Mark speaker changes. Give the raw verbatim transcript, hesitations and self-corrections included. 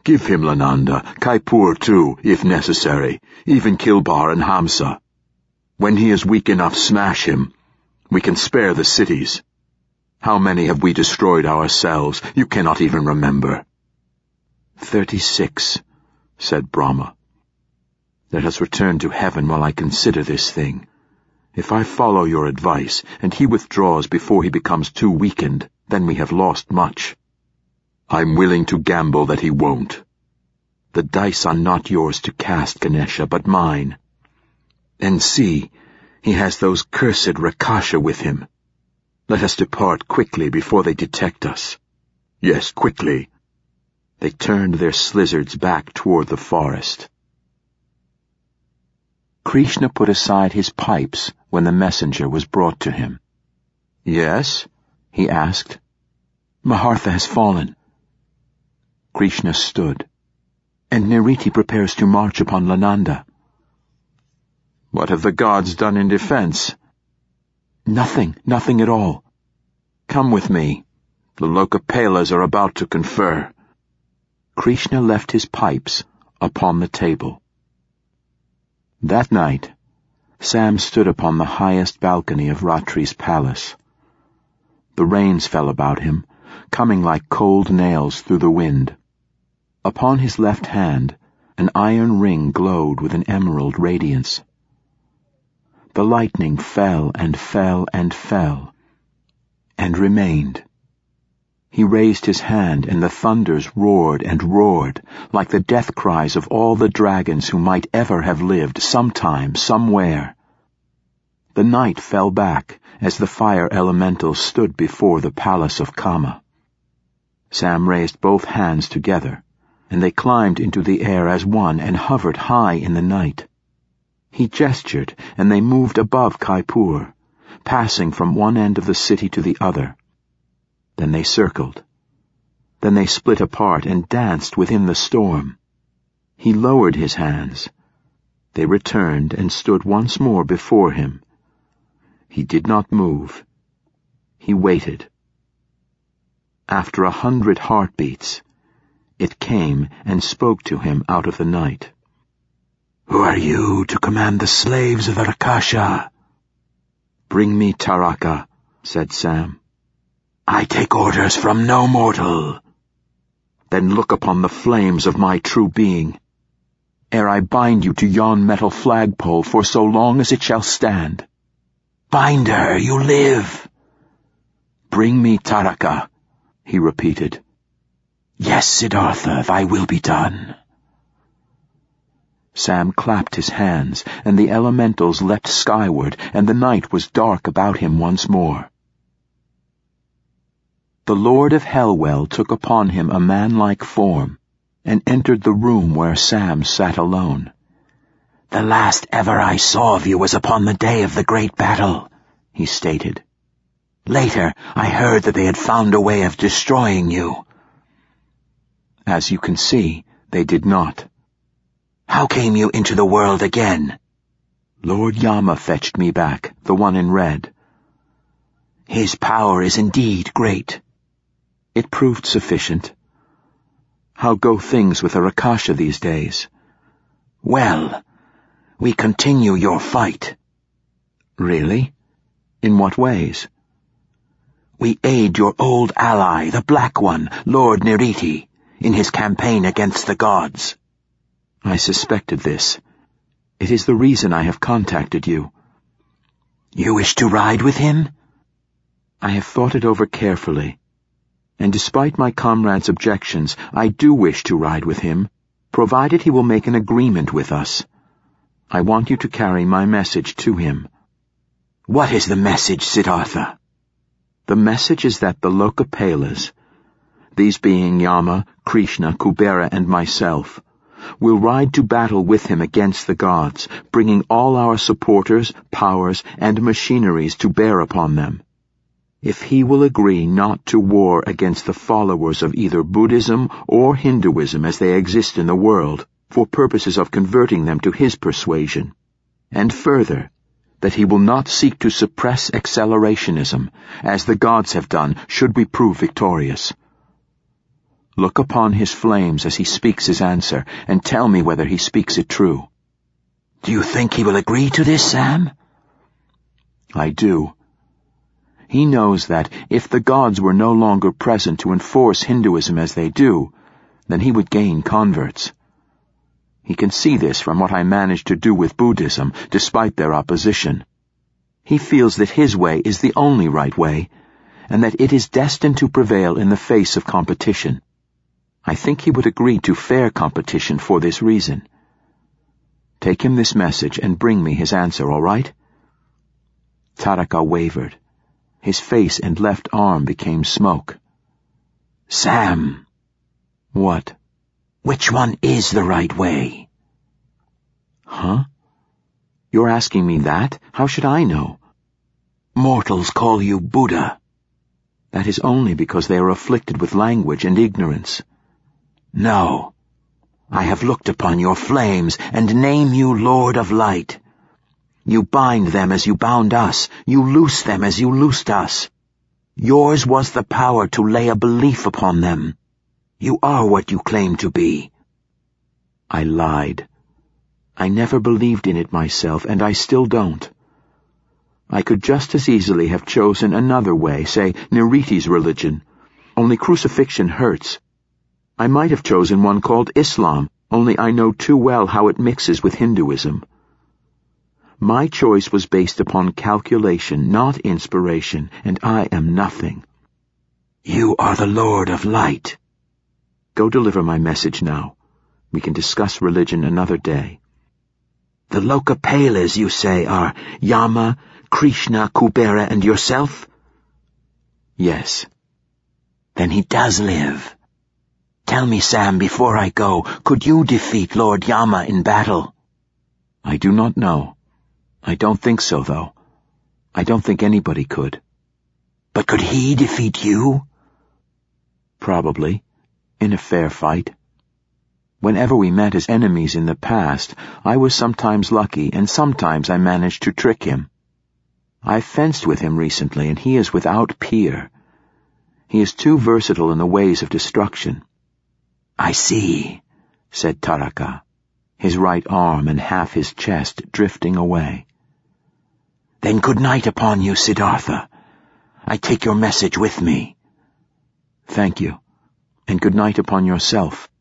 Speaker 1: Give him Lananda, Kaipur too, if necessary, even Kilbar and Hamsa. When he is weak enough, smash him. We can spare the cities. How many have we destroyed ourselves? You cannot even remember. Thirty-six, said Brahma. Let us return to heaven while I consider this thing. If I follow your advice, and he withdraws before he becomes too weakened, then we have lost much. I'm willing to gamble that he won't. The dice are not yours to cast, Ganesha, but mine. And see, he has those cursed Rakasha with him. Let us depart quickly before they detect us. Yes, quickly. They turned their slizzards back toward the forest. Krishna put aside his pipes when the messenger was brought to him. Yes? He asked. Mahartha has fallen. Krishna stood, and Niriti prepares to march upon Lananda. What have the gods done in defense? Nothing, nothing at all. Come with me. The Lokapalas are about to confer. Krishna left his pipes upon the table. That night, Sam stood upon the highest balcony of Ratri's palace. The rains fell about him, coming like cold nails through the wind. Upon his left hand, an iron ring glowed with an emerald radiance. The lightning fell and fell and fell, and remained. He raised his hand, and the thunders roared and roared, like the death cries of all the dragons who might ever have lived sometime, somewhere. The night fell back as the fire elementals stood before the palace of Kama. Sam raised both hands together, and they climbed into the air as one and hovered high in the night. He gestured, and they moved above Kaipur, passing from one end of the city to the other. Then they circled. Then they split apart and danced within the storm. He lowered his hands. They returned and stood once more before him. He did not move. He waited. After a hundred heartbeats, it came and spoke to him out of the night. Who are you to command the slaves of the Rakasha? Bring me Taraka, said Sam. I take orders from no mortal. Then look upon the flames of my true being, ere I bind you to yon metal flagpole for so long as it shall stand. Binder, you live. Bring me Taraka, he repeated. Yes, Siddhartha, thy will be done. Sam clapped his hands, and the elementals leapt skyward, and the night was dark about him once more. The Lord of Hellwell took upon him a man-like form, and entered the room where Sam sat alone. The last ever I saw of you was upon the day of the great battle, he stated. Later, I heard that they had found a way of destroying you. As you can see, they did not. How came you into the world again? Lord Yama fetched me back, the one in red. His power is indeed great. It proved sufficient. How go things with the Rakasha these days? Well, we continue your fight. Really? In what ways? We aid your old ally, the Black One, Lord Niriti, in his campaign against the gods. I suspected this. It is the reason I have contacted you. You wish to ride with him? I have thought it over carefully, and despite my comrade's objections, I do wish to ride with him, provided he will make an agreement with us. I want you to carry my message to him. What is the message, Siddhartha? The message is that the Lokapalas, these being Yama, Krishna, Kubera, and myself, will ride to battle with him against the gods, bringing all our supporters, powers, and machineries to bear upon them. If he will agree not to war against the followers of either Buddhism or Hinduism as they exist in the world, for purposes of converting them to his persuasion, and further, that he will not seek to suppress accelerationism, as the gods have done, should we prove victorious. Look upon his flames as he speaks his answer, and tell me whether he speaks it true."
Speaker 2: "Do you think he will agree to this, Sam?"
Speaker 1: "I do. He knows that if the gods were no longer present to enforce Hinduism as they do, then he would gain converts. He can see this from what I managed to do with Buddhism, despite their opposition. He feels that his way is the only right way, and that it is destined to prevail in the face of competition. I think he would agree to fair competition for this reason. Take him this message and bring me his answer, all right?" Taraka wavered. His face and left arm became smoke.
Speaker 2: "Sam."
Speaker 1: "What?"
Speaker 2: "Which one is the right way?"
Speaker 1: "Huh? You're asking me that? How should I know?"
Speaker 2: "Mortals call you Buddha."
Speaker 1: "That is only because they are afflicted with language and ignorance."
Speaker 2: "No. I have looked upon your flames and name you Lord of Light. You bind them as you bound us. You loose them as you loosed us. Yours was the power to lay a belief upon them. You are what you claim to be."
Speaker 1: I lied. I never believed in it myself, and I still don't. I could just as easily have chosen another way, say Niriti's religion, only crucifixion hurts. I might have chosen one called Islam, only I know too well how it mixes with Hinduism. My choice was based upon calculation, not inspiration, and I am nothing.
Speaker 2: "You are the Lord of Light."
Speaker 1: Go deliver my message now. We can discuss religion another day.
Speaker 2: "The Lokapalas, you say, are Yama, Krishna, Kubera, and yourself?"
Speaker 1: "Yes."
Speaker 2: "Then he does live. Tell me, Sam, before I go, could you defeat Lord Yama in battle?"
Speaker 1: "I do not know. I don't think so, though. I don't think anybody could."
Speaker 2: "But could he defeat you?"
Speaker 1: "Probably, in a fair fight. Whenever we met as enemies in the past, I was sometimes lucky, and sometimes I managed to trick him. I've fenced with him recently, and he is without peer. He is too versatile in the ways of destruction."
Speaker 2: "I see,"
Speaker 1: said Taraka, his right arm and half his chest drifting away.
Speaker 2: "Then good night upon you, Siddhartha. I take your message with me."
Speaker 1: "Thank you, and good night upon yourself."